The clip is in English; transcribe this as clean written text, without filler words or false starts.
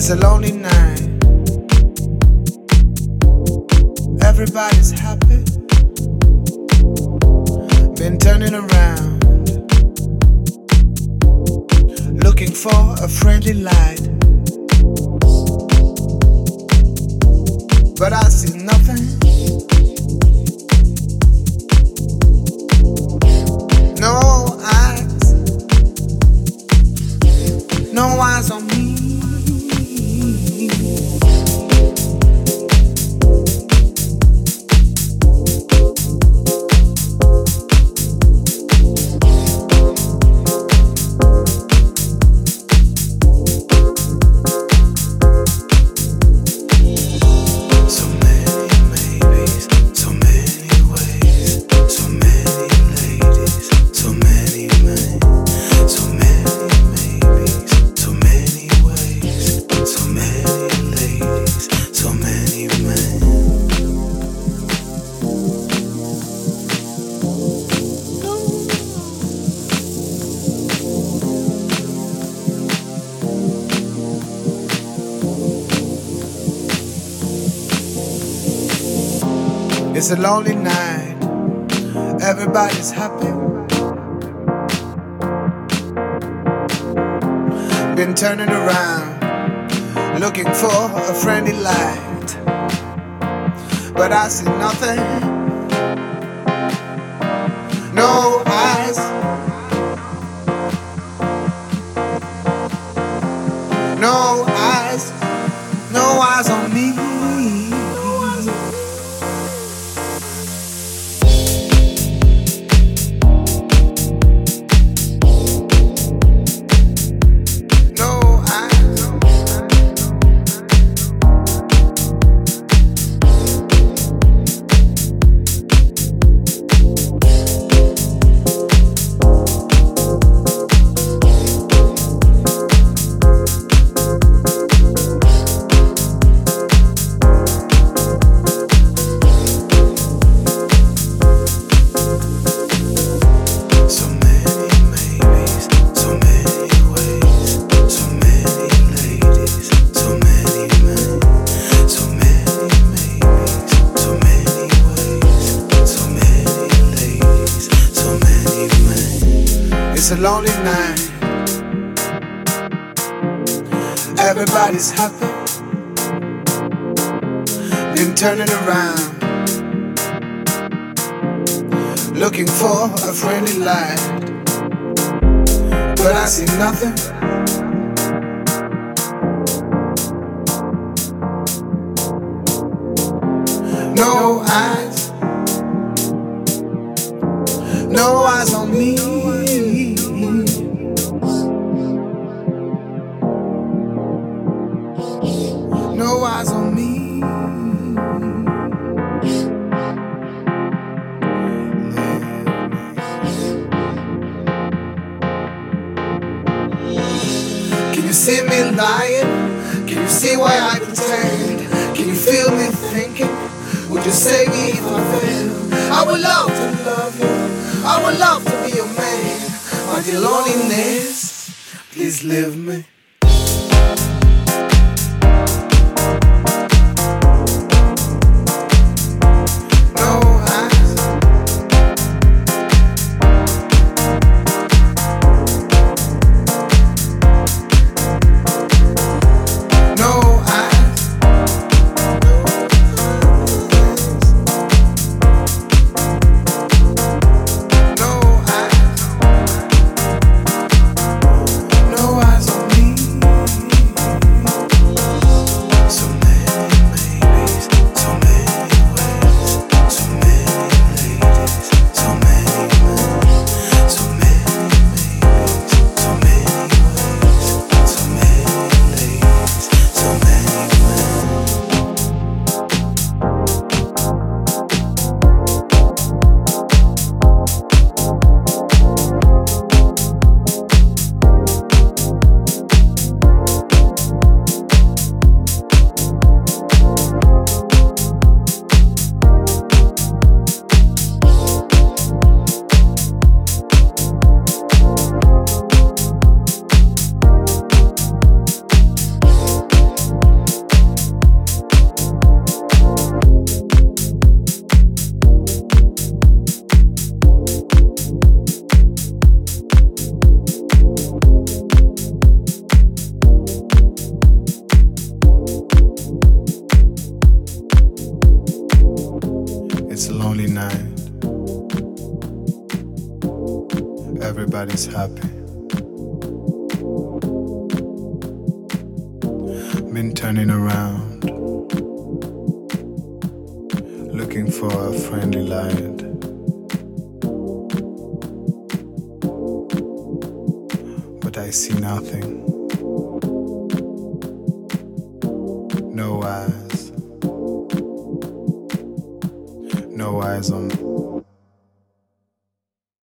It's a lonely night. Everybody's happy. Been turning around, looking for a friendly light, but I see nothing. No eyes, no eyes on me. It's a lonely night. Everybody's happy. Been turning around, looking for a friendly light, but I see nothing. No eyes, no eyes, no eyes on me. It's a lonely night. Everybody's happy. Been turning around, looking for a friendly light, but I see nothing. No eyes, no eyes on me. No eyes on me. Can you see me lying? Can you see why I pretend? Can you feel me thinking? Would you save me if I fail? I would love to love you. I would love to be your man. But your loneliness, please leave me. No eyes on me. Everybody's happy. Been turning around, looking for a friendly light. But I see nothing. No eyes. No eyes on